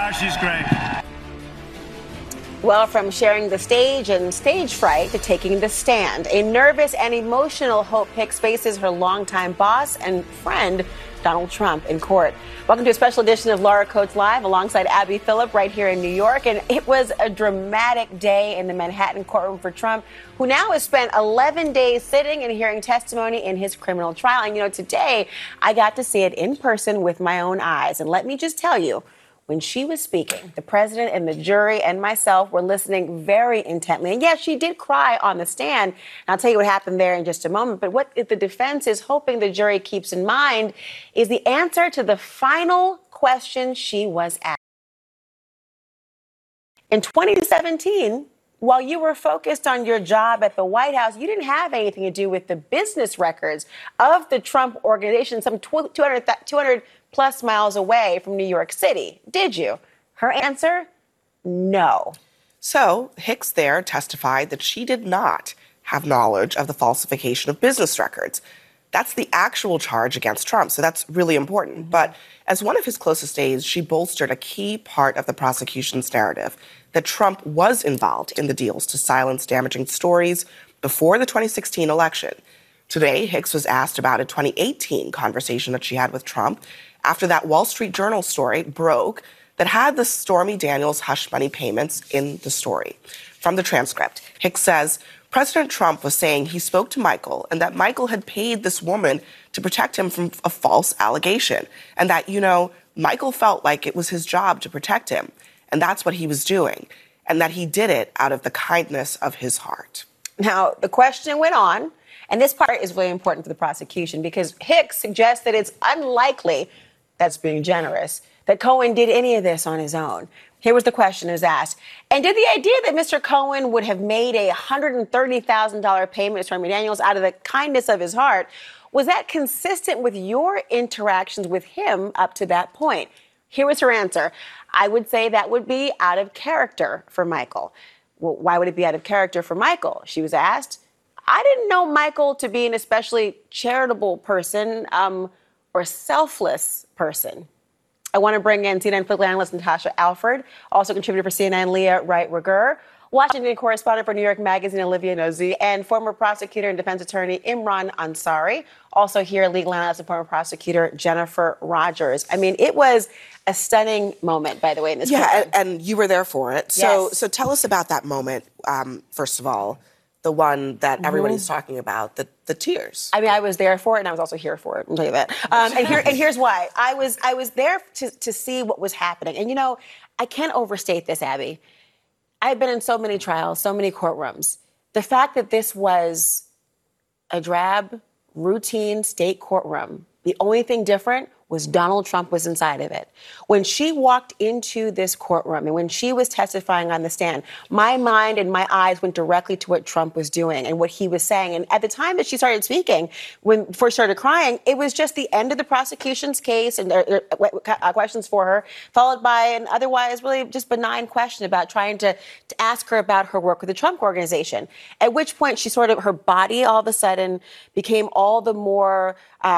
she's great. Well, from sharing the stage and stage fright to taking the stand, a nervous and emotional Hope Hicks faces her longtime boss and friend, Donald Trump, in court. Welcome to a special edition of Laura Coates Live alongside Abby Phillip right here in New York. And it was a dramatic day in the Manhattan courtroom for Trump, who now has spent 11 days sitting and hearing testimony in his criminal trial. And, you know, today I got to see it in person with my own eyes. And let me just tell you, when she was speaking, the president and the jury and myself were listening very intently. And yes, she did cry on the stand. And I'll tell you what happened there in just a moment. But what the defense is hoping the jury keeps in mind is the answer to the final question she was asked. In 2017, while you were focused on your job at the White House, you didn't have anything to do with the business records of the Trump organization, some 200 plus miles away from New York City, did you? Her answer, no. So Hicks there testified that she did not have knowledge of the falsification of business records. That's the actual charge against Trump, so that's really important. Mm-hmm. But as one of his closest aides, she bolstered a key part of the prosecution's narrative, that Trump was involved in the deals to silence damaging stories before the 2016 election. Today, Hicks was asked about a 2018 conversation that she had with Trump after that Wall Street Journal story broke that had the Stormy Daniels hush money payments in the story. From the transcript, Hicks says President Trump was saying he spoke to Michael and that Michael had paid this woman to protect him from a false allegation, and that, you know, Michael felt like it was his job to protect him, and that's what he was doing, and that he did it out of the kindness of his heart. Now, the question went on, and this part is really important for the prosecution because Hicks suggests that it's unlikely, that's being generous, that Cohen did any of this on his own. Here was the question as asked. And did the idea that Mr. Cohen would have made a $130,000 payment to Stormy Daniels out of the kindness of his heart, was that consistent with your interactions with him up to that point? Here was her answer. I would say that would be out of character for Michael. Well, why would it be out of character for Michael? She was asked. I didn't know Michael to be an especially charitable person or selfless person. I want to bring in CNN political analyst Natasha Alford, also contributor for CNN, Leah Wright-Rigueur, Washington correspondent for New York Magazine, Olivia Nosy, and former prosecutor and defense attorney Imran Ansari. Also here, legal analyst and former prosecutor Jennifer Rogers. I mean, it was a stunning moment, by the way, in this program. And you were there for it. Yes. So tell us about that moment, first of all, the one that everybody's talking about, the tears. I mean, I was there for it, and I was also here for it. I'll tell you that. And here's why. I was there to see what was happening. And, you know, I can't overstate this, Abby. I've been in so many trials, so many courtrooms. The fact that this was a drab, routine state courtroom, the only thing different was Donald Trump was inside of it. When she walked into this courtroom and when she was testifying on the stand, my mind and my eyes went directly to what Trump was doing and what he was saying. And at the time that she started speaking, before she started crying, it was just the end of the prosecution's case and questions for her, followed by an otherwise really just benign question about trying to ask her about her work with the Trump Organization. At which point she her body all of a sudden became all the more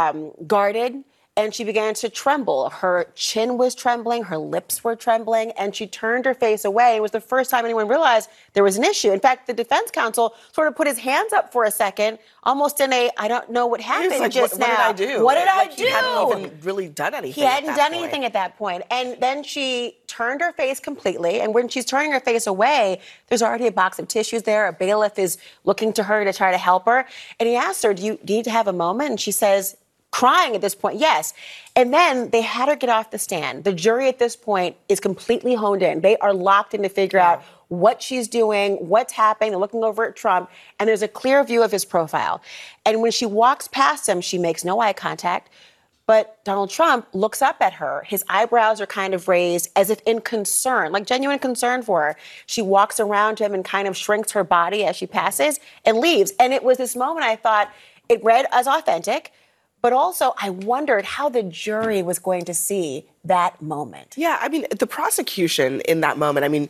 guarded. And she began to tremble. Her chin was trembling, her lips were trembling, and she turned her face away. It was the first time anyone realized there was an issue. In fact, the defense counsel sort of put his hands up for a second, almost in a, I don't know what happened like, just what now. What did I do? What did I do? He hadn't even really done anything. He hadn't done anything at that point. And then she turned her face completely. And when she's turning her face away, there's already a box of tissues there. A bailiff is looking to her to try to help her. And he asked her, do you need to have a moment? And she says, crying at this point, yes. And then they had her get off the stand. The jury at this point is completely honed in. They are locked in to figure out what she's doing, what's happening. They're looking over at Trump, and there's a clear view of his profile. And when she walks past him, she makes no eye contact. But Donald Trump looks up at her. His eyebrows are kind of raised as if in concern, like genuine concern for her. She walks around him and kind of shrinks her body as she passes and leaves. And it was this moment I thought it read as authentic. But also, I wondered how the jury was going to see that moment. Yeah, I mean, the prosecution in that moment, I mean,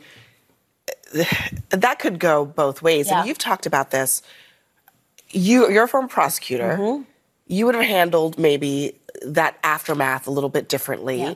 that could go both ways. Yeah. And you've talked about this. You're a former prosecutor. Mm-hmm. You would have handled maybe that aftermath a little bit differently. Yeah.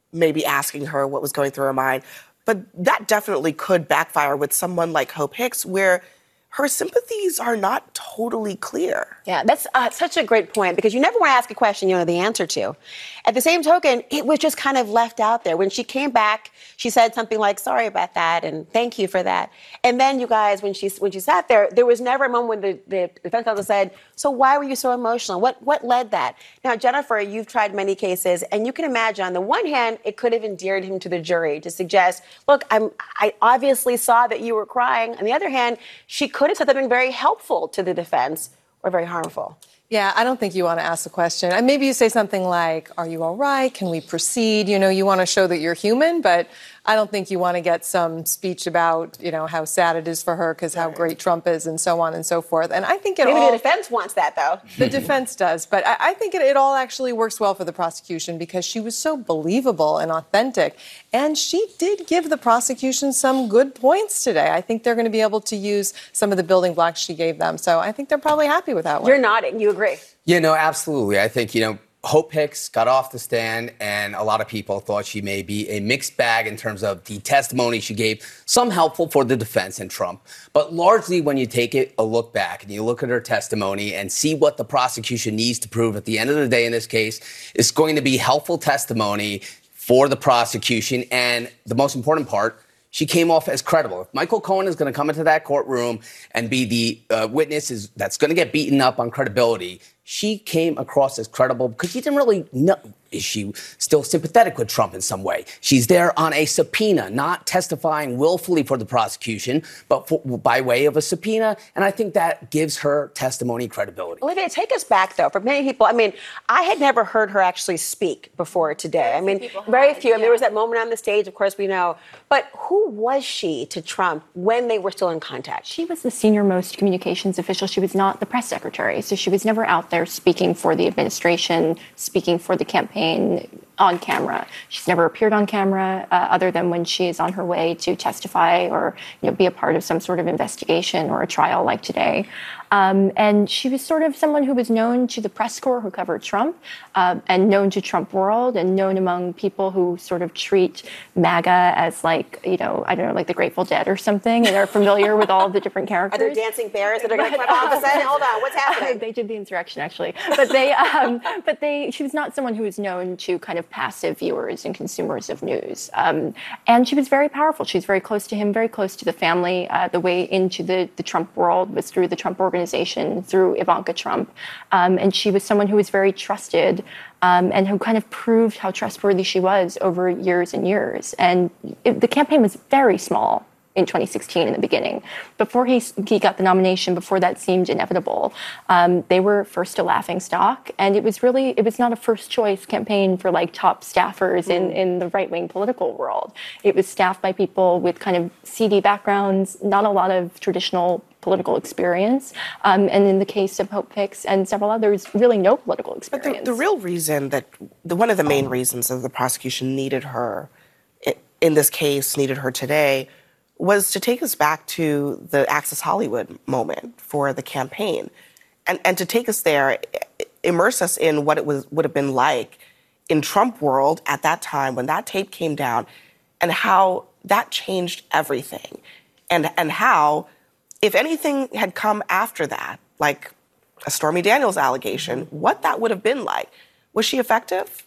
maybe asking her what was going through her mind. But that definitely could backfire with someone like Hope Hicks, where her sympathies are not totally clear. Yeah, that's such a great point, because you never want to ask a question you know the answer to. At the same token, it was just kind of left out there. When she came back, she said something like, "Sorry about that," and "Thank you for that." And then, you guys, when she sat there was never a moment when the defense counsel said, "So why were you so emotional? What led that?" Now, Jennifer, you've tried many cases, and you can imagine, on the one hand, it could have endeared him to the jury to suggest, "Look, I obviously saw that you were crying." On the other hand, she could have said something very helpful to the defense or very harmful. Yeah, I don't think you want to ask the question. And maybe you say something like, "Are you all right? Can we proceed?" You want to show that you're human, but I don't think you want to get some speech about, how sad it is for her because how great Trump is and so on and so forth. And I think Maybe the defense wants that, though. The defense does. But I think it all actually works well for the prosecution because she was so believable and authentic. And she did give the prosecution some good points today. I think they're going to be able to use some of the building blocks she gave them. So I think they're probably happy with that one. You're nodding. You agree? Yeah, no, absolutely. I think, Hope Hicks got off the stand, and a lot of people thought she may be a mixed bag in terms of the testimony she gave, some helpful for the defense and Trump. But largely, when you take a look back and you look at her testimony and see what the prosecution needs to prove at the end of the day in this case, it's going to be helpful testimony for the prosecution. And the most important part, she came off as credible. If Michael Cohen is going to come into that courtroom and be the witness that's going to get beaten up on credibility, she came across as credible because you didn't really know. Is she still sympathetic with Trump in some way? She's there on a subpoena, not testifying willfully for the prosecution, but by way of a subpoena. And I think that gives her testimony credibility. Olivia, take us back, though. For many people, I had never heard her actually speak before today. Very few. There was that moment on the stage, of course, we know. But who was she to Trump when they were still in contact? She was the senior-most communications official. She was not the press secretary. So she was never out there speaking for the administration, speaking for the campaign on camera. She's never appeared on camera other than when she is on her way to testify or be a part of some sort of investigation or a trial like today. And she was sort of someone who was known to the press corps who covered Trump and known to Trump world and known among people who sort of treat MAGA as like the Grateful Dead or something, and are familiar with all of the different characters. Are there dancing bears that are going to come all of a sudden? Hold on, what's happening? They did the insurrection, actually. But she was not someone who was known to kind of passive viewers and consumers of news. And she was very powerful. She was very close to him, very close to the family. The way into the Trump world was through the Trump organization, through Ivanka Trump. And she was someone who was very trusted and who kind of proved how trustworthy she was over years and years. And the campaign was very small in 2016 in the beginning. Before he got the nomination, before that seemed inevitable, they were first a laughingstock. And it was not a first choice campaign for like top staffers in the right-wing political world. It was staffed by people with kind of seedy backgrounds, not a lot of traditional political experience. And in the case of Hope Hicks and several others, really no political experience. But the real reason one of the main reasons that the prosecution needed her in this case, needed her today, was to take us back to the Access Hollywood moment for the campaign and to take us there, immerse us in what it would have been like in Trump world at that time when that tape came down and how that changed everything and how, if anything had come after that, like a Stormy Daniels allegation, what that would have been like. Was she effective?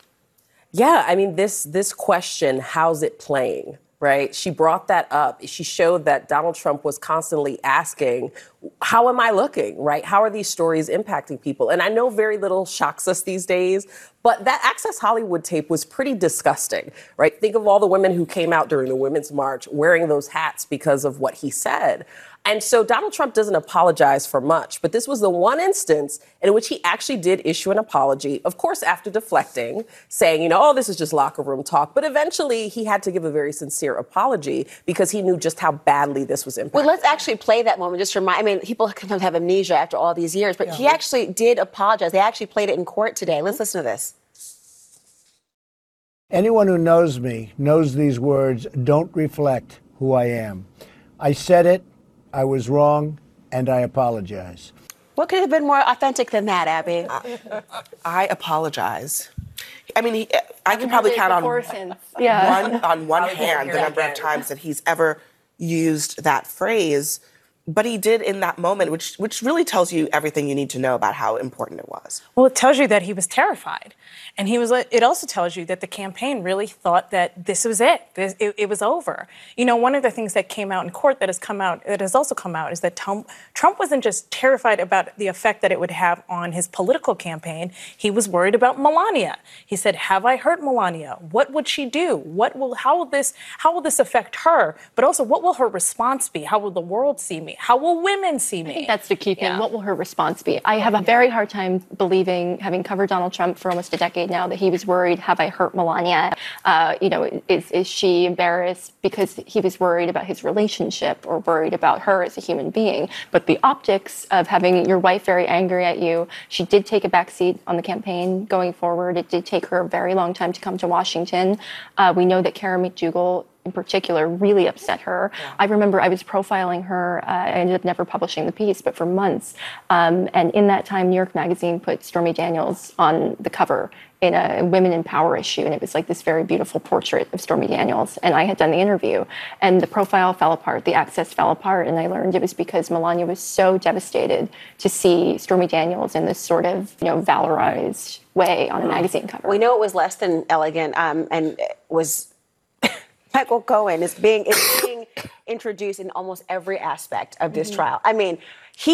Yeah, this question, how's it playing? Right? She brought that up. She showed that Donald Trump was constantly asking, how am I looking, right? How are these stories impacting people? And I know very little shocks us these days, but that Access Hollywood tape was pretty disgusting, right? Think of all the women who came out during the Women's March wearing those hats because of what he said. And so Donald Trump doesn't apologize for much, but this was the one instance in which he actually did issue an apology, of course, after deflecting, saying, this is just locker room talk. But eventually he had to give a very sincere apology because he knew just how badly this was impacting. Well, let's actually play that moment just to remind, people sometimes have amnesia after all these years, but he actually did apologize. They actually played it in court today. Let's listen to this. Anyone who knows me knows these words don't reflect who I am. I said it. I was wrong, and I apologize. What could have been more authentic than that, Abby? I apologize. I mean, I can probably count on one hand the number of times that he's ever used that phrase. But he did in that moment, which really tells you everything you need to know about how important it was. Well, it tells you that he was terrified. And it also tells you that the campaign really thought that this was it. It was over. You know, one of the things that came out in court that has also come out is that Trump wasn't just terrified about the effect that it would have on his political campaign. He was worried about Melania. He said, have I hurt Melania? What would she do? How will this affect her? But also, what will her response be? How will the world see me? How will women see me? I think that's the key thing. What will her response be? I have a very hard time believing, having covered Donald Trump for almost a decade now, that he was worried, have I hurt Melania? Is she embarrassed? Because he was worried about his relationship or worried about her as a human being. But the optics of having your wife very angry at you, she did take a backseat on the campaign going forward. It did take her a very long time to come to Washington. We know that Karen McDougal in particular really upset her. Yeah. I remember I was profiling her. I ended up never publishing the piece, but for months. And in that time, New York Magazine put Stormy Daniels on the cover in a Women in Power issue. And it was like this very beautiful portrait of Stormy Daniels. And I had done the interview. And the profile fell apart. The access fell apart. And I learned it was because Melania was so devastated to see Stormy Daniels in this sort of, valorized way on a magazine cover. We know it was less than elegant and it was... Michael Cohen is being introduced in almost every aspect of this trial. I mean, he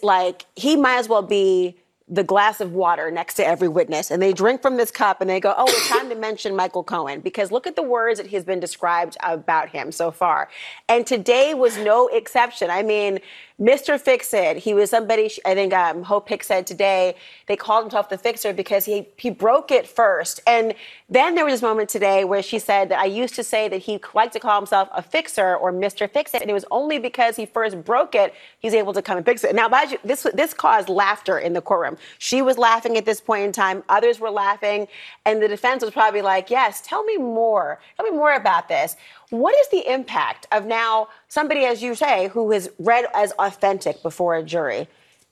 might as well be the glass of water next to every witness, and they drink from this cup and they go, oh, it's time to mention Michael Cohen, because look at the words that has been described about him so far. And today was no exception. I mean, Mr. Fix-It, he was somebody, I think Hope Hicks said today, they called himself the fixer because he broke it first. And then there was this moment today where she said that I used to say that he liked to call himself a fixer or Mr. Fix-It, and it was only because he first broke it, he's able to come and fix it. Now, mind you, this caused laughter in the courtroom. She was laughing at this point in time. Others were laughing. And the defense was probably like, yes, tell me more. Tell me more about this. What is the impact of now somebody, as you say, who is read as authentic before a jury,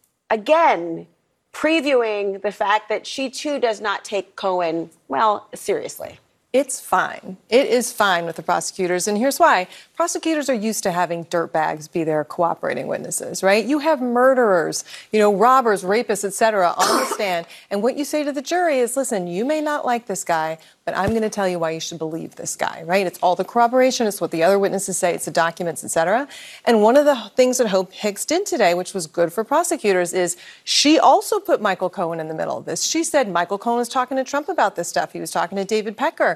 again, previewing the fact that she, too, does not take Cohen, seriously? It's fine. It is fine with the prosecutors, and here's why. Prosecutors are used to having dirtbags be their cooperating witnesses, right? You have murderers, robbers, rapists, et cetera, on the stand, and what you say to the jury is, listen, you may not like this guy, but I'm going to tell you why you should believe this guy, right? It's all the corroboration. It's what the other witnesses say. It's the documents, et cetera. And one of the things that Hope Hicks did today, which was good for prosecutors, is she also put Michael Cohen in the middle of this. She said Michael Cohen was talking to Trump about this stuff. He was talking to David Pecker.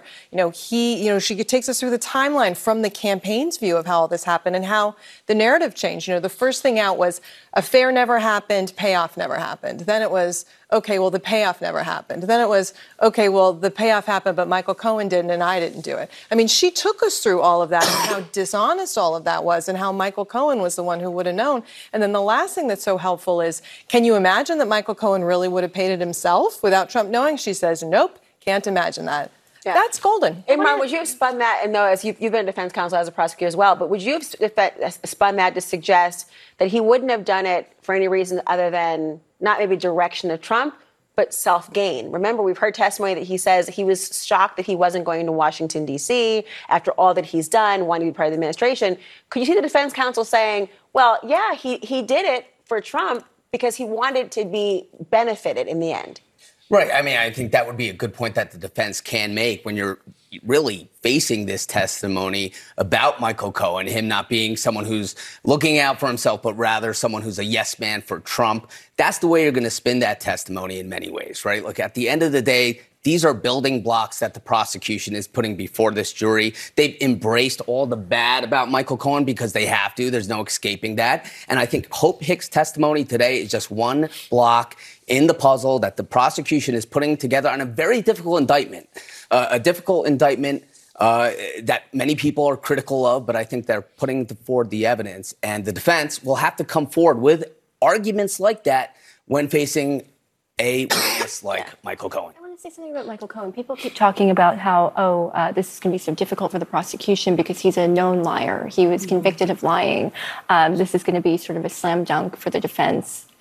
She takes us through the timeline from the campaign's view of how all this happened and how the narrative changed. The first thing out was affair never happened, payoff never happened. Then it was, okay, well, the payoff never happened. Then it was, okay, well, the payoff happened, but Michael Cohen didn't and I didn't do it. I mean, she took us through all of that and how dishonest all of that was and how Michael Cohen was the one who would have known. And then the last thing that's so helpful is, can you imagine that Michael Cohen really would have paid it himself without Trump knowing? She says, nope, can't imagine that. Yeah. That's golden. Imran, would you have spun that, and though as you've been a defense counsel as a prosecutor as well, but would you have spun that to suggest that he wouldn't have done it for any reason other than not maybe direction of Trump, but self-gain? Remember, we've heard testimony that he says he was shocked that he wasn't going to Washington, D.C. after all that he's done, wanting to be part of the administration. Could you see the defense counsel saying, well, yeah, he did it for Trump because he wanted to be benefited in the end? Right. I mean, I think that would be a good point that the defense can make when you're really facing this testimony about Michael Cohen, him not being someone who's looking out for himself, but rather someone who's a yes man for Trump. That's the way you're going to spin that testimony in many ways, right? Look, at the end of the day, these are building blocks that the prosecution is putting before this jury. They've embraced all the bad about Michael Cohen because they have to. There's no escaping that. And I think Hope Hicks' testimony today is just one block in the puzzle that the prosecution is putting together on a very difficult indictment. A difficult indictment that many people are critical of, but I think they're putting forward the evidence. And the defense will have to come forward with arguments like that when facing a witness like Michael Cohen. I want to say something about Michael Cohen. People keep talking about how, this is going to be so difficult for the prosecution because he's a known liar. He was convicted of lying. This is going to be sort of a slam dunk for the defense.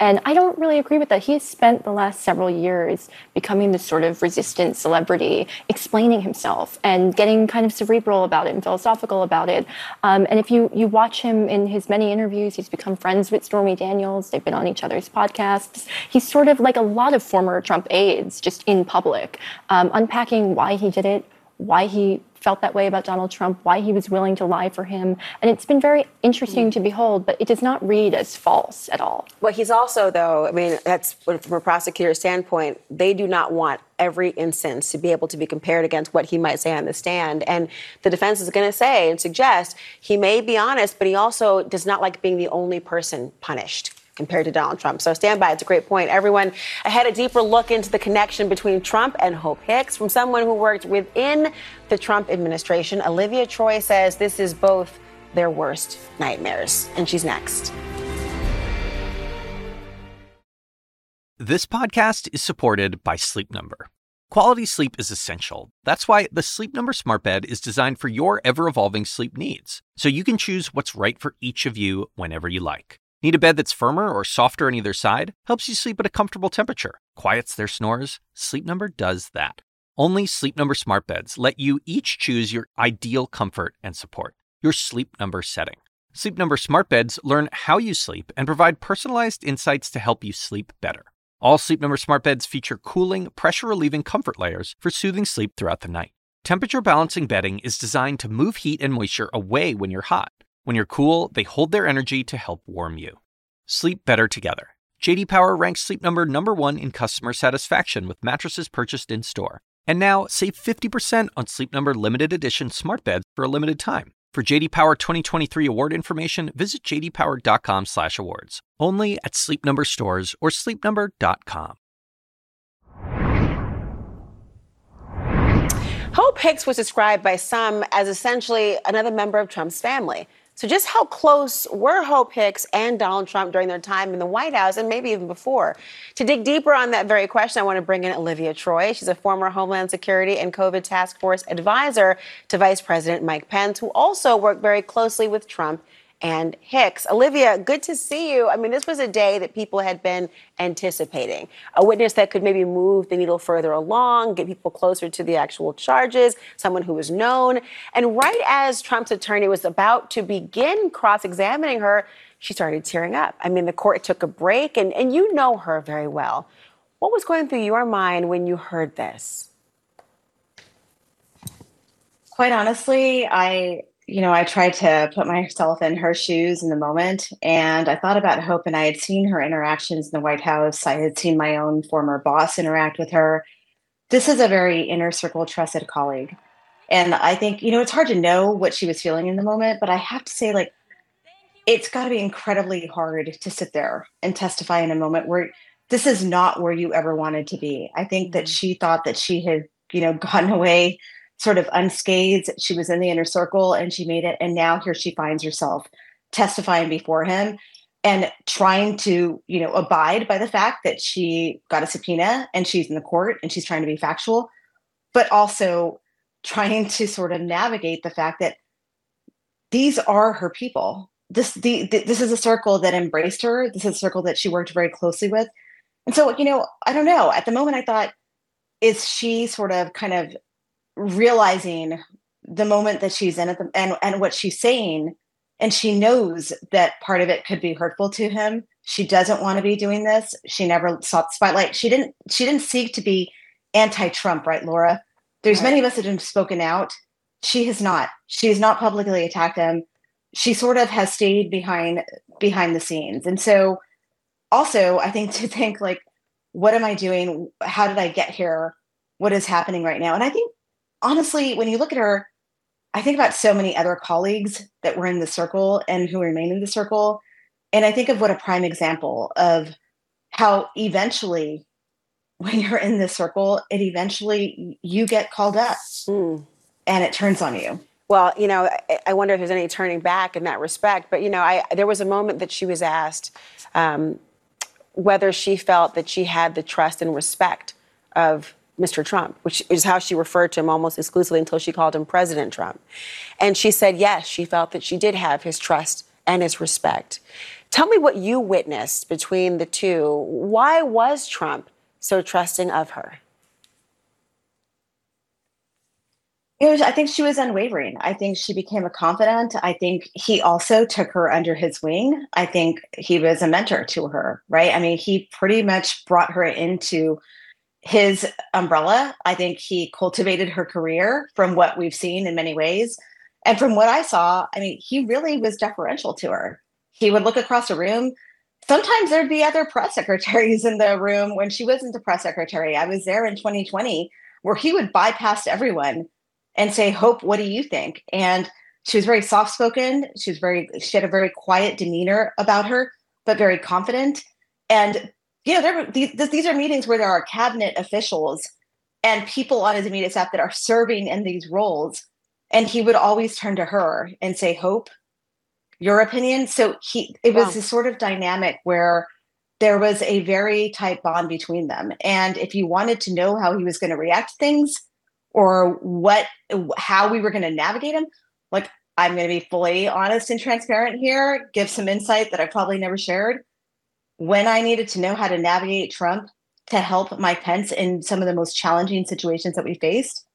And I don't really agree with that. He has spent the last several years becoming this sort of resistant celebrity, explaining himself and getting kind of cerebral about it and philosophical about it. And if you watch him in his many interviews, he's become friends with Stormy Daniels. They've been on each other's podcasts. He's sort of like a lot of former Trump aides, just in public, unpacking why he did it, why he felt that way about Donald Trump, why he was willing to lie for him. And it's been very interesting to behold, but it does not read as false at all. Well, he's also, though, I mean, that's from a prosecutor's standpoint, they do not want every instance to be able to be compared against what he might say on the stand. And the defense is going to say and suggest he may be honest, but he also does not like being the only person punished compared to Donald Trump. So stand by. It's a great point. Everyone, I had a deeper look into the connection between Trump and Hope Hicks from someone who worked within the Trump administration. Olivia Troy says this is both their worst nightmares. And she's next. This podcast is supported by Sleep Number. Quality sleep is essential. That's why the Sleep Number Smart Bed is designed for your ever-evolving sleep needs, so you can choose what's right for each of you whenever you like. Need a bed that's firmer or softer on either side? Helps you sleep at a comfortable temperature. Quiets their snores? Sleep Number does that. Only Sleep Number smart beds let you each choose your ideal comfort and support, your Sleep Number setting. Sleep Number smart beds learn how you sleep and provide personalized insights to help you sleep better. All Sleep Number smart beds feature cooling, pressure-relieving comfort layers for soothing sleep throughout the night. Temperature balancing bedding is designed to move heat and moisture away when you're hot. When you're cool, they hold their energy to help warm you. Sleep better together. J.D. Power ranks Sleep Number #1 in customer satisfaction with mattresses purchased in-store. And now, save 50% on Sleep Number limited edition smart beds for a limited time. For J.D. Power 2023 award information, visit jdpower.com/awards. Only at Sleep Number stores or sleepnumber.com. Hope Hicks was described by some as essentially another member of Trump's family. So just how close were Hope Hicks and Donald Trump during their time in the White House and maybe even before? To dig deeper on that very question, I want to bring in Olivia Troy. She's a former Homeland Security and COVID Task Force advisor to Vice President Mike Pence, who also worked very closely with Trump and Hicks. Olivia, good to see you. I mean, this was a day that people had been anticipating. A witness that could maybe move the needle further along, get people closer to the actual charges, someone who was known. And right as Trump's attorney was about to begin cross-examining her, she started tearing up. I mean, the court took a break, and you know her very well. What was going through your mind when you heard this? Quite honestly, I tried to put myself in her shoes in the moment, and I thought about Hope, and I had seen her interactions in the White House. I had seen my own former boss interact with her. This is a very inner circle trusted colleague. And I think, it's hard to know what she was feeling in the moment, but I have to say, it's got to be incredibly hard to sit there and testify in a moment where this is not where you ever wanted to be. I think that she thought that she had, gotten away sort of unscathed. She was in the inner circle and she made it. And now here she finds herself testifying before him and trying to, abide by the fact that she got a subpoena and she's in the court and she's trying to be factual, but also trying to sort of navigate the fact that these are her people. This is a circle that embraced her. This is a circle that she worked very closely with. And so, I don't know. At the moment I thought, is she sort of kind of realizing the moment that she's in and what she's saying, and she knows that part of it could be hurtful to him. She doesn't want to be doing this. She never sought the spotlight. She didn't seek to be anti-Trump, right, Laura? There's many of us that have spoken out. She has not. She has not publicly attacked him. She sort of has stayed behind the scenes. And so also I think to think what am I doing? How did I get here? What is happening right now? And I think honestly, when you look at her, I think about so many other colleagues that were in the circle and who remain in the circle. And I think of what a prime example of how eventually when you're in this circle, you get called up and it turns on you. Well, I wonder if there's any turning back in that respect. But, there was a moment that she was asked whether she felt that she had the trust and respect of Mr. Trump, which is how she referred to him almost exclusively until she called him President Trump. And she said, yes, she felt that she did have his trust and his respect. Tell me what you witnessed between the two. Why was Trump so trusting of her? I think she was unwavering. I think she became a confidant. I think he also took her under his wing. I think he was a mentor to her, right? I mean, he pretty much brought her into his umbrella. I think he cultivated her career from what we've seen in many ways. And from what I saw, I mean, he really was deferential to her. He would look across the room. Sometimes there'd be other press secretaries in the room when she wasn't the press secretary. I was there in 2020 where he would bypass everyone and say, Hope, what do you think? And she was very soft-spoken. She had a very quiet demeanor about her, but very confident. And, these are meetings where there are cabinet officials and people on his immediate staff that are serving in these roles. And he would always turn to her and say, Hope, your opinion. So it was this sort of dynamic where there was a very tight bond between them. And if you wanted to know how he was going to react to things, or how we were going to navigate him, like, I'm going to be fully honest and transparent here, give some insight that I probably never shared. When I needed to know how to navigate Trump to help Mike Pence in some of the most challenging situations that we faced,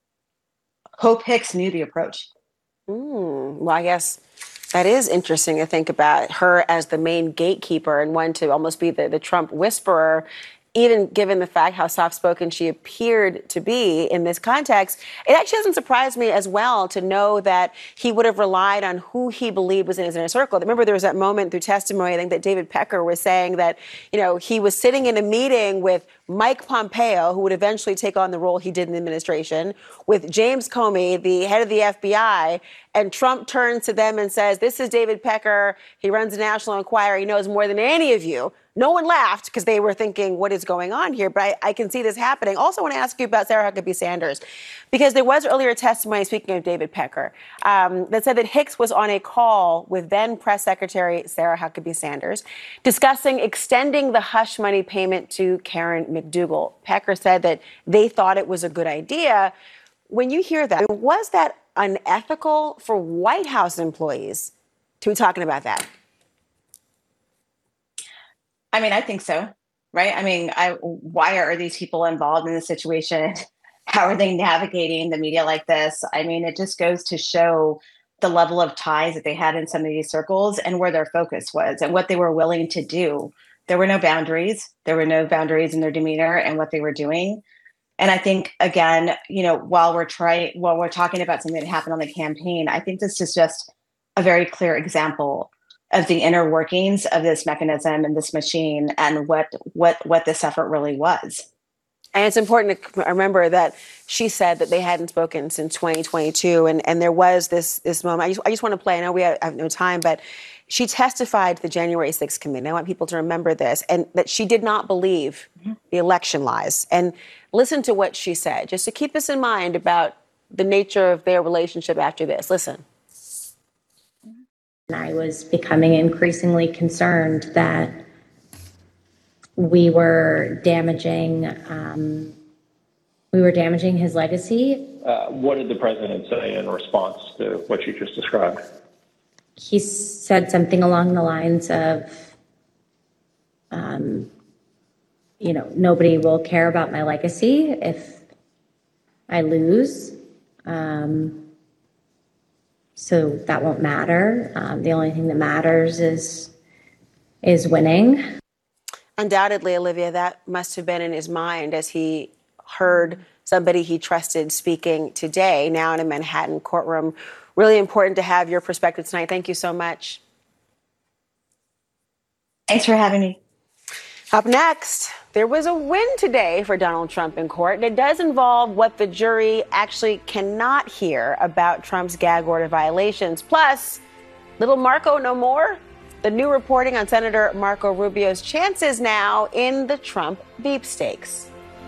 Hope Hicks knew the approach. Well, I guess that is interesting to think about her as the main gatekeeper and one to almost be the Trump whisperer. Even given the fact how soft-spoken she appeared to be in this context, it actually doesn't surprise me as well to know that he would have relied on who he believed was in his inner circle. Remember, there was that moment through testimony, I think, that David Pecker was saying that, he was sitting in a meeting with Mike Pompeo, who would eventually take on the role he did in the administration, with James Comey, the head of the FBI, and Trump turns to them and says, this is David Pecker. He runs the National Enquirer. He knows more than any of you. No one laughed because they were thinking, what is going on here? But I can see this happening. Also want to ask you about Sarah Huckabee Sanders, because there was earlier testimony, speaking of David Pecker, that said that Hicks was on a call with then Press Secretary Sarah Huckabee Sanders discussing extending the hush money payment to Karen McDougal. Pecker said that they thought it was a good idea. When you hear that, was that unethical for White House employees to be talking about that? I mean, I think so, right? I mean, why are these people involved in this situation? How are they navigating the media like this? I mean, it just goes to show the level of ties that they had in some of these circles and where their focus was and what they were willing to do. There were no boundaries. There were no boundaries in their demeanor and what they were doing. And I think, again, while we're talking about something that happened on the campaign, I think this is just a very clear example of the inner workings of this mechanism and this machine and what this effort really was. And it's important to remember that she said that they hadn't spoken since 2022. And there was this moment. I just want to play. I know we have no time, but she testified to the January 6th committee. I want people to remember this, and that she did not believe the election lies. And listen to what she said, just to keep this in mind about the nature of their relationship after this. Listen. I was becoming increasingly concerned that we were damaging his legacy. What did the president say in response to what you just described? He said something along the lines of, nobody will care about my legacy if I lose. So that won't matter. The only thing that matters is winning. Undoubtedly, Olivia, that must have been in his mind as he heard somebody he trusted speaking today, now in a Manhattan courtroom. Really important to have your perspective tonight. Thank you so much. Thanks for having me. Up next, there was a win today for Donald Trump in court, and it does involve what the jury actually cannot hear about Trump's gag order violations. Plus, little Marco no more? The new reporting on Senator Marco Rubio's chances now in the Trump sweepstakes.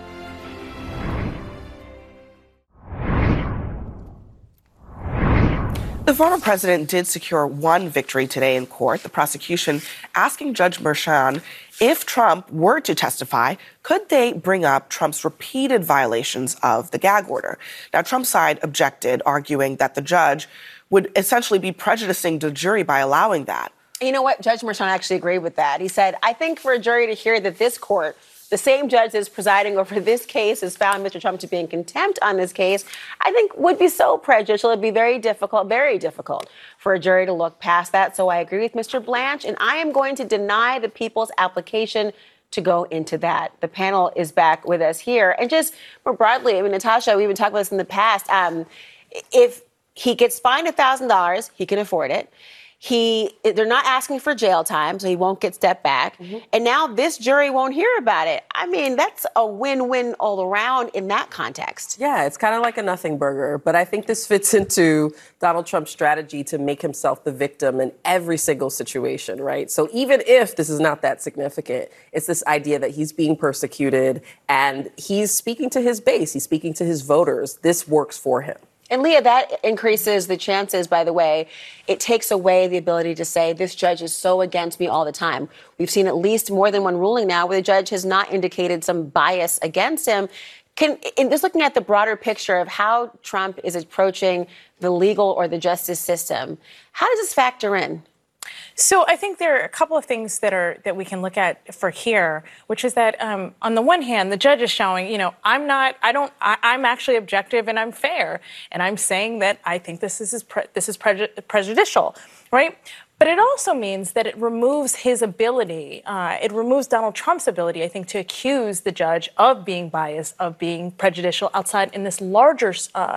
The former president did secure one victory today in court, the prosecution asking Judge Merchan if Trump were to testify, could they bring up Trump's repeated violations of the gag order? Now, Trump's side objected, arguing that the judge would essentially be prejudicing the jury by allowing that. You know what? Judge Merchan actually agreed with that. He said, I think for a jury to hear that this court, the same judge that's presiding over this case, has found Mr. Trump to be in contempt on this case, I think would be so prejudicial. It'd be very difficult for a jury to look past that. So I agree with Mr. Blanche, and I am going to deny the people's application to go into that. The panel is back with us here. And just more broadly, I mean, Natasha, we've been talking about this in the past. If he gets fined $1,000, he can afford it. They're not asking for jail time, so he won't get stepped back. And now this jury won't hear about it. I mean, that's a win-win all around in that context. Yeah, it's kind of like a nothing burger. But I think this fits into Donald Trump's strategy to make himself the victim in every single situation, right? So even if this is not that significant, it's this idea that he's being persecuted and he's speaking to his base. He's speaking to his voters. This works for him. And Leah, that increases the chances, by the way. It takes away the ability to say, this judge is so against me all the time. We've seen at least more than one ruling now where the judge has not indicated some bias against him. In just looking at the broader picture of how Trump is approaching the legal or the justice system, how does this factor in? So I think there are a couple of things that we can look at for here, which is that on the one hand, the judge is showing, I'm actually objective and I'm fair, and I'm saying that I think this is prejudicial, right? But it also means that it removes his ability, it removes Donald Trump's ability, I think, to accuse the judge of being biased, of being prejudicial outside in this larger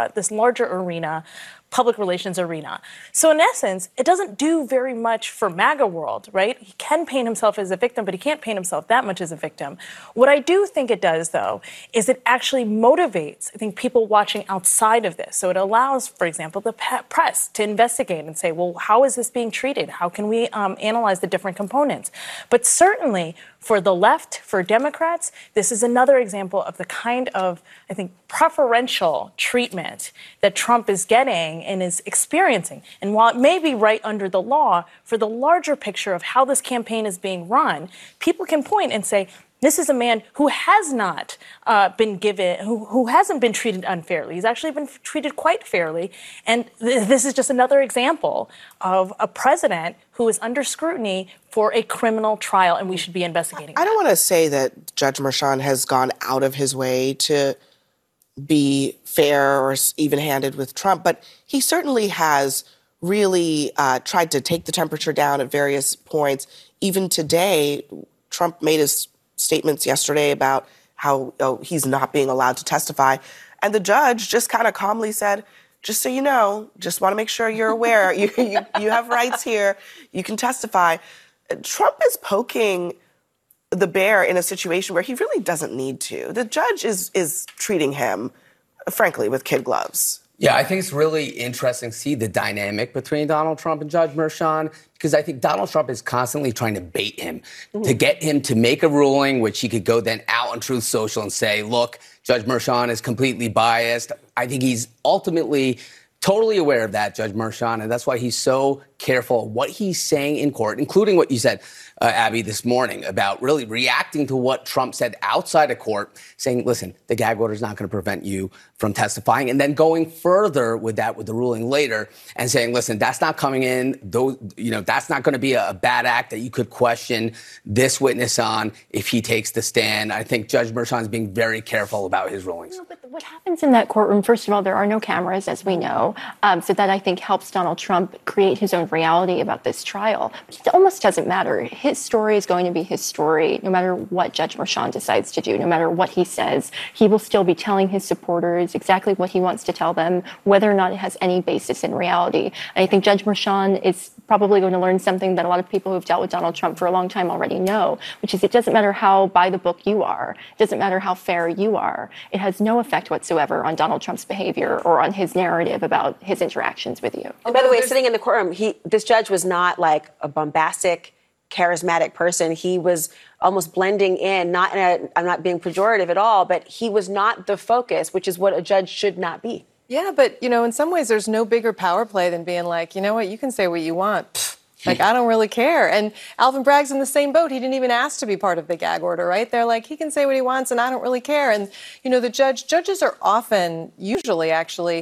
arena, public relations arena. So in essence, it doesn't do very much for MAGA world, right? He can paint himself as a victim, but he can't paint himself that much as a victim. What I do think it does, though, is it actually motivates, I think, people watching outside of this. So it allows, for example, the press to investigate and say, well, how is this being treated? How can we analyze the different components? But certainly, for the left, for Democrats, this is another example of the kind of, I think, preferential treatment that Trump is getting and is experiencing. And while it may be right under the law, for the larger picture of how this campaign is being run, people can point and say, this is a man who has not been given, who hasn't been treated unfairly. He's actually been treated quite fairly. And this is just another example of a president who is under scrutiny for a criminal trial, and we should be investigating I don't want to say that Judge Merchan has gone out of his way to be fair or even-handed with Trump, but he certainly has really tried to take the temperature down at various points. Even today, Trump made his statements yesterday about how he's not being allowed to testify. And the judge just kind of calmly said, just so you know, just want to make sure you're aware, you have rights here, you can testify. Trump is poking the bear in a situation where he really doesn't need to. The judge is treating him, frankly, with kid gloves. Yeah, I think it's really interesting to see the dynamic between Donald Trump and Judge Merchan, because I think Donald Trump is constantly trying to bait him to get him to make a ruling, which he could go then out on Truth Social and say, look, Judge Merchan is completely biased. I think he's ultimately totally aware of that, Judge Merchan, and that's why he's so careful of what he's saying in court, including what you said, Abby, this morning about really reacting to what Trump said outside of court, saying, listen, the gag order is not going to prevent you from testifying, and then going further with that, with the ruling later, and saying, listen, that's not coming in, that's not going to be a bad act that you could question this witness on if he takes the stand. I think Judge Merchan is being very careful about his rulings. No, but what happens in that courtroom, first of all, there are no cameras, as we know, so that I think helps Donald Trump create his own reality about this trial. But it almost doesn't matter. His story is going to be his story, no matter what Judge Merchan decides to do, no matter what he says. He will still be telling his supporters exactly what he wants to tell them, whether or not it has any basis in reality. And I think Judge Merchan is probably going to learn something that a lot of people who've dealt with Donald Trump for a long time already know, which is it doesn't matter how by the book you are. It doesn't matter how fair you are. It has no effect whatsoever on Donald Trump's behavior or on his narrative about his interactions with you. And by the way, sitting in the courtroom, this judge was not like a bombastic, charismatic person. He was almost blending in, I'm not being pejorative at all, but he was not the focus, which is what a judge should not be. Yeah, but, in some ways there's no bigger power play than being like, you know what, you can say what you want. Like, I don't really care. And Alvin Bragg's in the same boat. He didn't even ask to be part of the gag order, right? They're like, he can say what he wants and I don't really care. And, the judges are often, usually actually,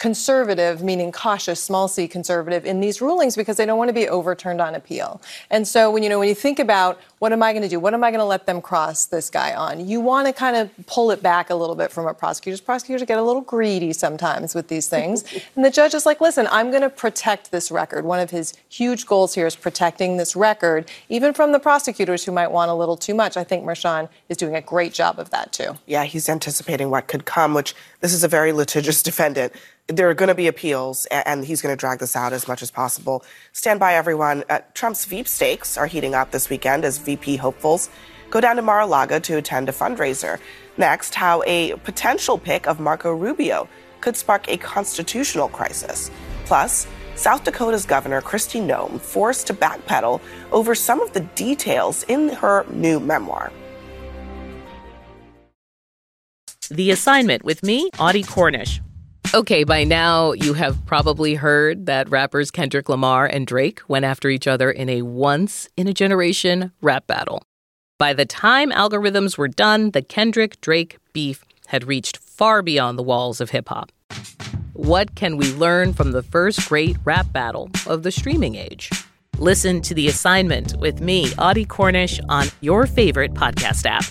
conservative, meaning cautious, small c conservative, in these rulings because they don't want to be overturned on appeal. And so when you think about what am I going to do? What am I going to let them cross this guy on? You want to kind of pull it back a little bit from a prosecutor. Prosecutors get a little greedy sometimes with these things. And the judge is like, listen, I'm going to protect this record. One of his huge goals here is protecting this record, even from the prosecutors who might want a little too much. I think Merchan is doing a great job of that, too. Yeah, he's anticipating what could come, which this is a very litigious defendant. There are going to be appeals, and he's going to drag this out as much as possible. Stand by, everyone. Trump's Veep stakes are heating up this weekend as VP hopefuls go down to Mar-a-Lago to attend a fundraiser. Next, how a potential pick of Marco Rubio could spark a constitutional crisis. Plus, South Dakota's Governor Kristi Noem forced to backpedal over some of the details in her new memoir. The Assignment with me, Audie Cornish. Okay, by now you have probably heard that rappers Kendrick Lamar and Drake went after each other in a once-in-a-generation rap battle. By the time algorithms were done, the Kendrick-Drake beef had reached far beyond the walls of hip-hop. What can we learn from the first great rap battle of the streaming age? Listen to The Assignment with me, Audie Cornish, on your favorite podcast app.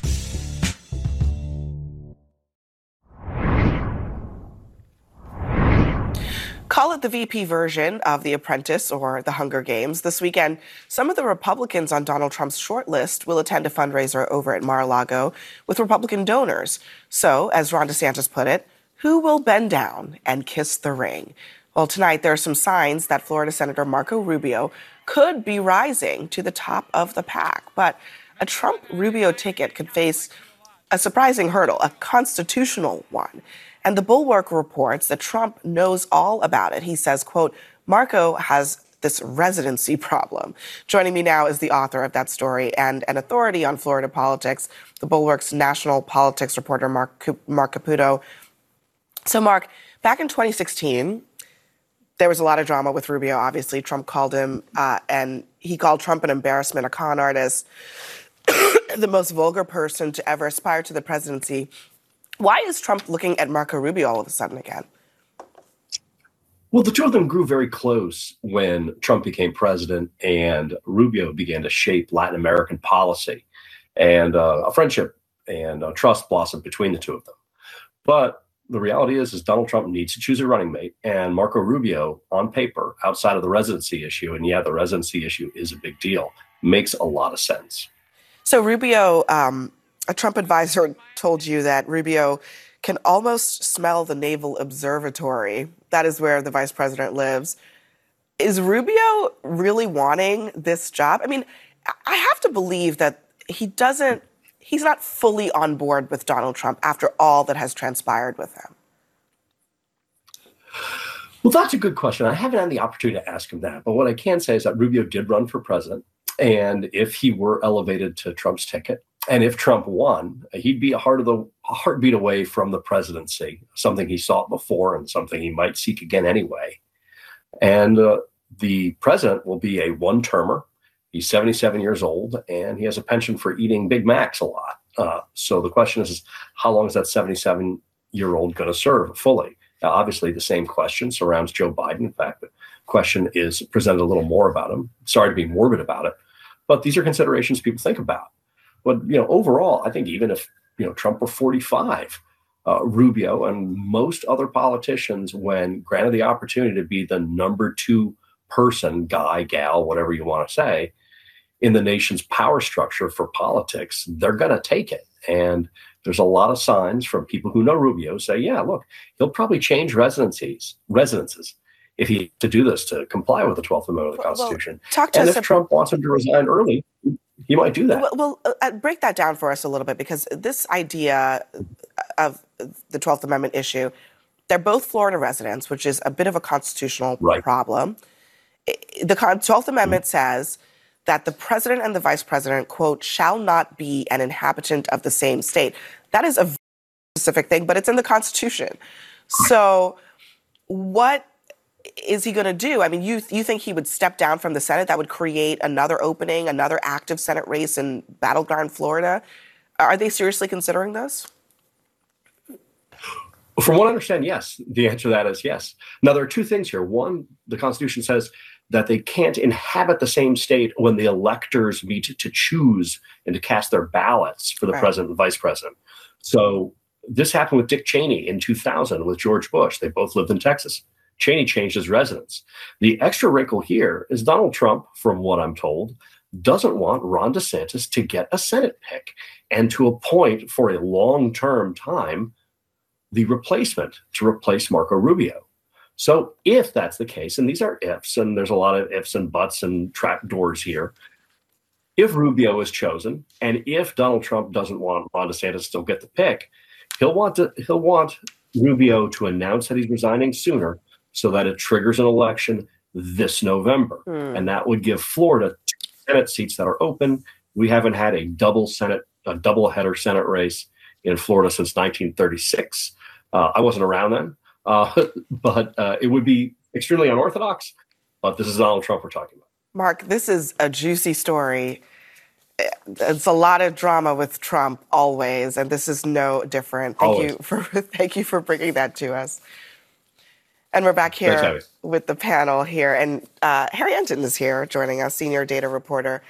Call it the VP version of The Apprentice or The Hunger Games. This weekend, some of the Republicans on Donald Trump's short list will attend a fundraiser over at Mar-a-Lago with Republican donors. So, as Ron DeSantis put it, who will bend down and kiss the ring? Well, tonight there are some signs that Florida Senator Marco Rubio could be rising to the top of the pack. But a Trump-Rubio ticket could face a surprising hurdle, a constitutional one. And the Bulwark reports that Trump knows all about it. He says, quote, Marco has this residency problem. Joining me now is the author of that story and an authority on Florida politics, the Bulwark's national politics reporter, Mark Caputo. So, Mark, back in 2016, there was a lot of drama with Rubio, obviously. Trump called him, and he called Trump an embarrassment, a con artist, the most vulgar person to ever aspire to the presidency. Why is Trump looking at Marco Rubio all of a sudden again? Well, the two of them grew very close when Trump became president and Rubio began to shape Latin American policy. And a friendship and a trust blossomed between the two of them. But the reality is Donald Trump needs to choose a running mate. And Marco Rubio, on paper, outside of the residency issue, and yeah, the residency issue is a big deal, makes a lot of sense. So Rubio, a Trump advisor told you that Rubio can almost smell the Naval Observatory. That is where the vice president lives. Is Rubio really wanting this job? I mean, I have to believe that he's not fully on board with Donald Trump after all that has transpired with him. Well, that's a good question. I haven't had the opportunity to ask him that. But what I can say is that Rubio did run for president. And if he were elevated to Trump's ticket, and if Trump won, he'd be a heartbeat away from the presidency, something he sought before and something he might seek again anyway. And the president will be a one-termer. He's 77 years old, and he has a penchant for eating Big Macs a lot. So the question is how long is that 77-year-old going to serve fully? Now, obviously, the same question surrounds Joe Biden. In fact, the question is presented a little more about him. Sorry to be morbid about it, but these are considerations people think about. But, overall, I think even if, Trump were 45, Rubio and most other politicians, when granted the opportunity to be the number two person, guy, gal, whatever you want to say, in the nation's power structure for politics, they're going to take it. And there's a lot of signs from people who know Rubio say, yeah, look, he'll probably change residences if he had to do this to comply with the 12th Amendment of the Constitution. And if Trump wants him to resign early, he might do that. Well, break that down for us a little bit, because this idea of the 12th Amendment issue, they're both Florida residents, which is a bit of a constitutional problem. The 12th Amendment says that the president and the vice president, quote, shall not be an inhabitant of the same state. That is a very specific thing, but it's in the Constitution. So what is he going to do? I mean, you think he would step down from the Senate? That would create another opening, another active Senate race in battleground Florida. Are they seriously considering this? From what I understand, yes. The answer to that is yes. Now, there are two things here. One, the Constitution says that they can't inhabit the same state when the electors meet to choose and to cast their ballots for the president and vice president. So this happened with Dick Cheney in 2000 with George Bush. They both lived in Texas. Cheney changed his residence. The extra wrinkle here is Donald Trump, from what I'm told, doesn't want Ron DeSantis to get a Senate pick and to appoint for a long-term time the replacement to replace Marco Rubio. So if that's the case, and these are ifs, and there's a lot of ifs and buts and trapdoors here, if Rubio is chosen, and if Donald Trump doesn't want Ron DeSantis to still get the pick, he'll want Rubio to announce that he's resigning sooner so that it triggers an election this November. And that would give Florida 2 Senate seats that are open. We haven't had a double-header Senate race in Florida since 1936. I wasn't around then, but it would be extremely unorthodox. But this is Donald Trump we're talking about. Mark, this is a juicy story. It's a lot of drama with Trump always, and this is no different. Thank you for bringing that to us. And we're back here with the panel here, and Harry Enten is here joining us, senior data reporter.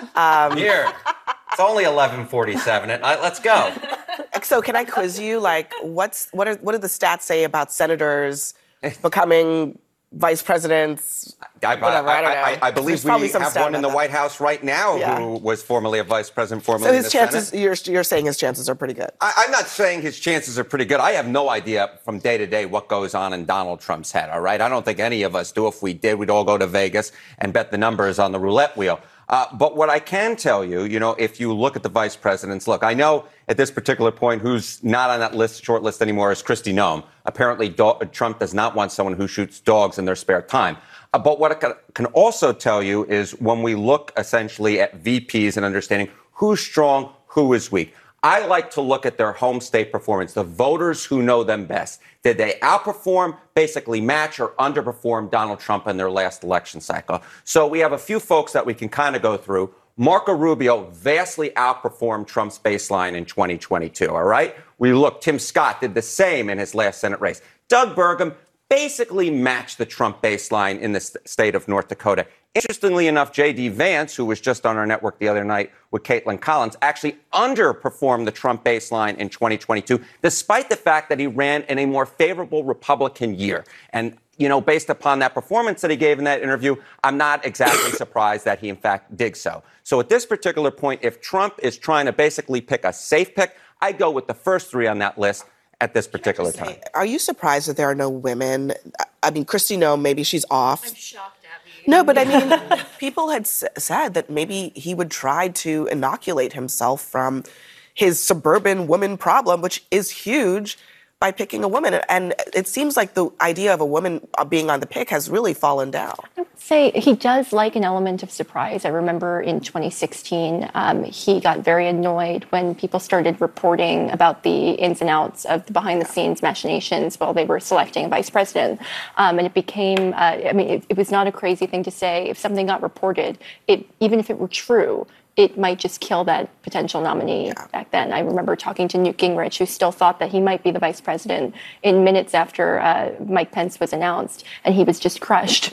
Here, it's only 11:47. Let's go. So, can I quiz you? Like, what do the stats say about senators becoming vice presidents? Whatever, I don't know. I believe we have one in the White House right now who was formerly a vice president, formerly in the Senate. So his chances, you're saying his chances are pretty good? I'm not saying his chances are pretty good. I have no idea from day to day what goes on in Donald Trump's head, all right? I don't think any of us do. If we did, we'd all go to Vegas and bet the numbers on the roulette wheel. But what I can tell you, if you look at the vice presidents, look, I know at this particular point who's not on that short list anymore is Kristi Noem. Apparently, Trump does not want someone who shoots dogs in their spare time. But what I can also tell you is when we look essentially at VPs and understanding who's strong, who is weak. I like to look at their home state performance, the voters who know them best. Did they outperform, basically match, or underperform Donald Trump in their last election cycle? So we have a few folks that we can kind of go through. Marco Rubio vastly outperformed Trump's baseline in 2022, all right? Tim Scott did the same in his last Senate race. Doug Burgum basically matched the Trump baseline in the state of North Dakota. Interestingly enough, J.D. Vance, who was just on our network the other night with Caitlin Collins, actually underperformed the Trump baseline in 2022, despite the fact that he ran in a more favorable Republican year. And, based upon that performance that he gave in that interview, I'm not exactly surprised that he, in fact, did so. So at this particular point, if Trump is trying to basically pick a safe pick, I'd go with the first three on that list at this particular time. Are you surprised that there are no women? I mean, Kristi Noem, maybe she's off. I'm shocked, Abby. No, but I mean, people had said that maybe he would try to inoculate himself from his suburban woman problem, which is huge, by picking a woman. And it seems like the idea of a woman being on the pick has really fallen down. I would say he does like an element of surprise. I remember in 2016, he got very annoyed when people started reporting about the ins and outs of the behind-the-scenes machinations while they were selecting a vice president. And it became, it was not a crazy thing to say. If something got reported, even if it were true, it might just kill that potential nominee back then. I remember talking to Newt Gingrich, who still thought that he might be the vice president in minutes after Mike Pence was announced, and he was just crushed.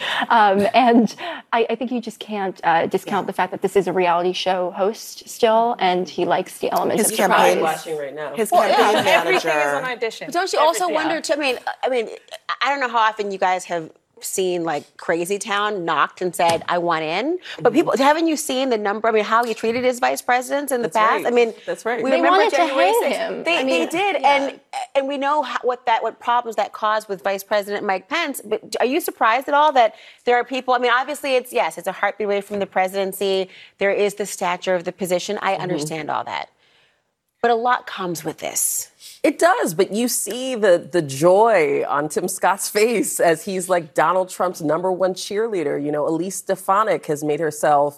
And I think you just can't discount the fact that this is a reality show host still, and he likes the element of surprise. Watching right now. His campaign manager. Everything is on audition. But don't you also wonder, too, I mean, I don't know how often you guys have seen like Crazy Town knocked and said, I want in. But people, haven't you seen the number, how he treated his vice presidents in the past? Right. That's right. We They remember wanted to January hang 6th. him. They did. Yeah. And we know what problems that caused with Vice President Mike Pence. But are you surprised at all that there are people, obviously it's a heartbeat away from the presidency. There is the stature of the position. I understand all that. But a lot comes with this. It does, but you see the joy on Tim Scott's face as he's like Donald Trump's number one cheerleader. Elise Stefanik has made herself,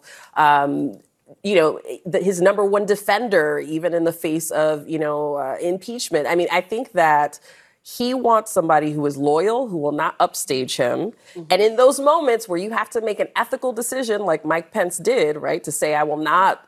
his number one defender, even in the face of, impeachment. I think that he wants somebody who is loyal, who will not upstage him. Mm-hmm. And in those moments where you have to make an ethical decision like Mike Pence did, right, to say I will not,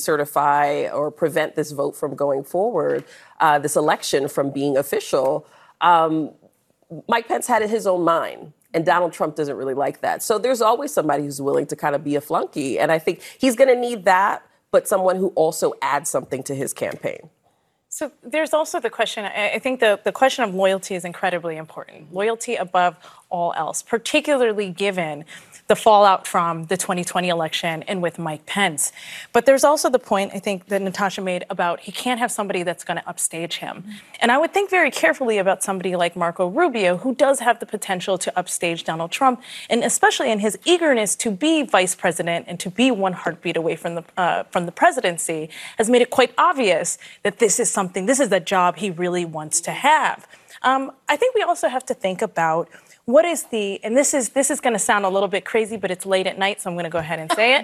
decertify or prevent this vote from going forward, this election from being official, Mike Pence had his own mind. And Donald Trump doesn't really like that. So there's always somebody who's willing to kind of be a flunky. And I think he's going to need that, but someone who also adds something to his campaign. So there's also the question, I think the question of loyalty is incredibly important. Loyalty above all else, particularly given the fallout from the 2020 election and with Mike Pence. But there's also the point, I think, that Natasha made about he can't have somebody that's going to upstage him. And I would think very carefully about somebody like Marco Rubio, who does have the potential to upstage Donald Trump, and especially in his eagerness to be vice president and to be one heartbeat away from the presidency, has made it quite obvious that this is the job he really wants to have. I think we also have to think about what is and this is going to sound a little bit crazy, but it's late at night, so I'm going to go ahead and say it.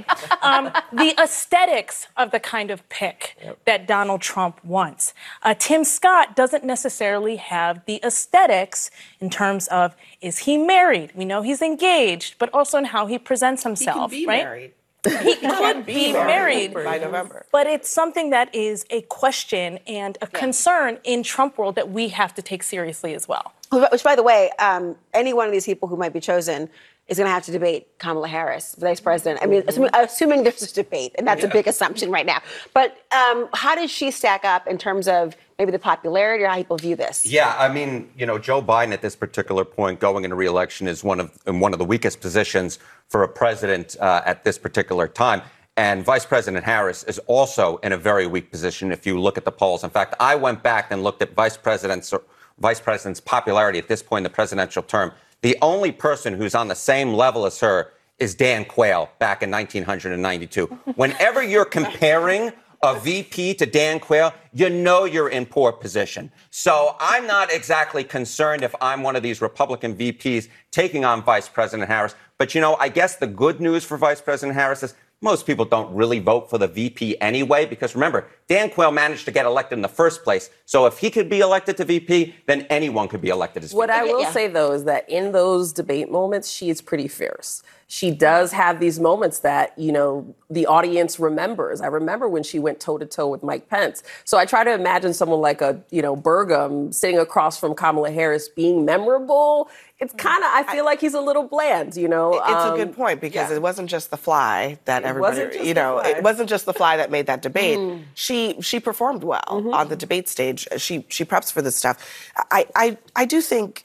The aesthetics of the kind of pick that Donald Trump wants. Tim Scott doesn't necessarily have the aesthetics in terms of, is he married? We know he's engaged, but also in how he presents himself, he can be right? Married. He could be married by November. But it's something that is a question and a concern in Trump world that we have to take seriously as well. Which, by the way, any one of these people who might be chosen is going to have to debate Kamala Harris, vice president. I mean, assuming there's a debate, and that's a big assumption right now. But how does she stack up in terms of maybe the popularity or how people view this? Yeah, I mean, Joe Biden at this particular point going into re-election is one of the weakest positions for a president at this particular time. And Vice President Harris is also in a very weak position if you look at the polls. In fact, I went back and looked at Vice President's popularity at this point in the presidential term. The only person who's on the same level as her is Dan Quayle back in 1992. Whenever you're comparing a VP to Dan Quayle, you're in poor position. So I'm not exactly concerned if I'm one of these Republican VPs taking on Vice President Harris. But, I guess the good news for Vice President Harris is most people don't really vote for the VP anyway, because remember, Dan Quayle managed to get elected in the first place. So if he could be elected to VP, then anyone could be elected as VP. What I will say, though, is that in those debate moments, she is pretty fierce. She does have these moments that, the audience remembers. I remember when she went toe-to-toe with Mike Pence. So I try to imagine someone like a, Burgum sitting across from Kamala Harris being memorable. It's kind of, I feel like he's a little bland, It's a good point because it wasn't just the fly that everybody, it wasn't just the fly that made that debate. She performed well on the debate stage. She preps for this stuff. I do think,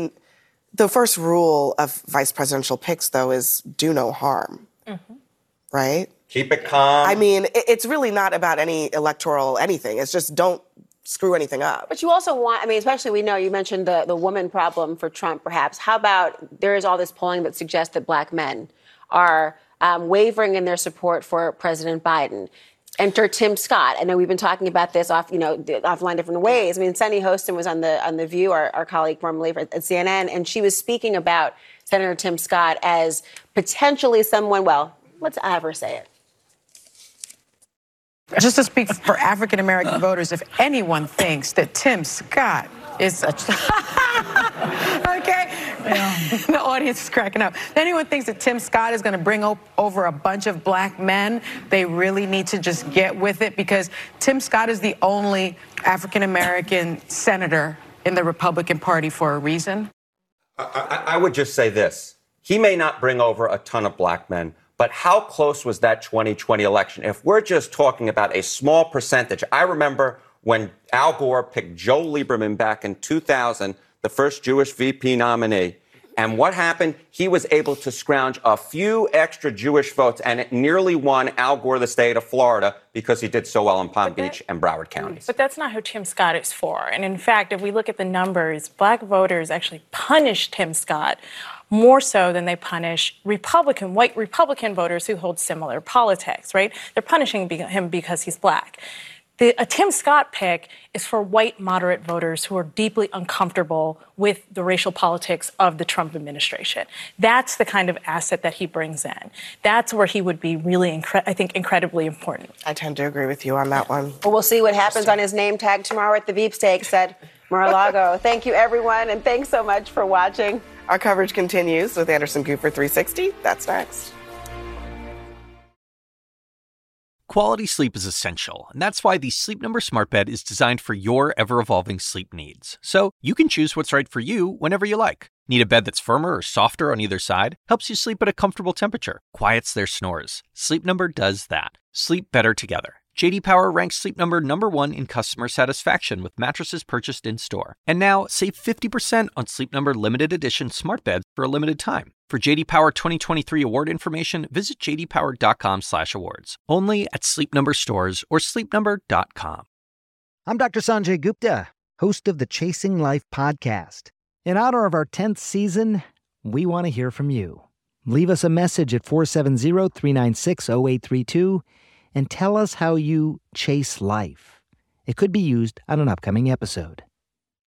the first rule of vice presidential picks, though, is do no harm, right? Keep it calm. It's really not about any electoral anything. It's just don't screw anything up. But you also want, especially we know you mentioned the woman problem for Trump, perhaps. How about there is all this polling that suggests that black men are wavering in their support for President Biden. Enter Tim Scott. I know we've been talking about this offline different ways. Sunny Hostin was on the View, our colleague formerly at CNN, and she was speaking about Senator Tim Scott as potentially someone, let's have her say it. Just to speak for African American voters, if anyone thinks that Tim Scott is such okay, the audience is cracking up. If anyone thinks that Tim Scott is going to bring over a bunch of black men, they really need to just get with it, because Tim Scott is the only African American senator in the Republican Party for a reason. I would just say this. He may not bring over a ton of black men, but how close was that 2020 election? If we're just talking about a small percentage, I remember when Al Gore picked Joe Lieberman back in 2000, the first Jewish VP nominee. And what happened? He was able to scrounge a few extra Jewish votes, and it nearly won Al Gore the state of Florida because he did so well in Palm Beach and Broward counties. But that's not who Tim Scott is for. And in fact, if we look at the numbers, black voters actually punished Tim Scott more so than they punish white Republican voters who hold similar politics, right? They're punishing him because he's black. A Tim Scott pick is for white moderate voters who are deeply uncomfortable with the racial politics of the Trump administration. That's the kind of asset that he brings in. That's where he would be really, I think, incredibly important. I tend to agree with you on that one. Well, we'll see what happens on his name tag tomorrow at the Veep Stakes at Mar-a-Lago. Thank you, everyone, and thanks so much for watching. Our coverage continues with Anderson Cooper 360. That's next. Quality sleep is essential, and that's why the Sleep Number Smart Bed is designed for your ever-evolving sleep needs. So you can choose what's right for you whenever you like. Need a bed that's firmer or softer on either side? Helps you sleep at a comfortable temperature. Quiets their snores. Sleep Number does that. Sleep better together. J.D. Power ranks Sleep Number #1 in customer satisfaction with mattresses purchased in-store. And now, save 50% on Sleep Number limited edition smart beds for a limited time. For J.D. Power 2023 award information, visit jdpower.com/awards. Only at Sleep Number stores or sleepnumber.com. I'm Dr. Sanjay Gupta, host of the Chasing Life podcast. In honor of our 10th season, we want to hear from you. Leave us a message at 470-396-0832 and tell us how you chase life. It could be used on an upcoming episode.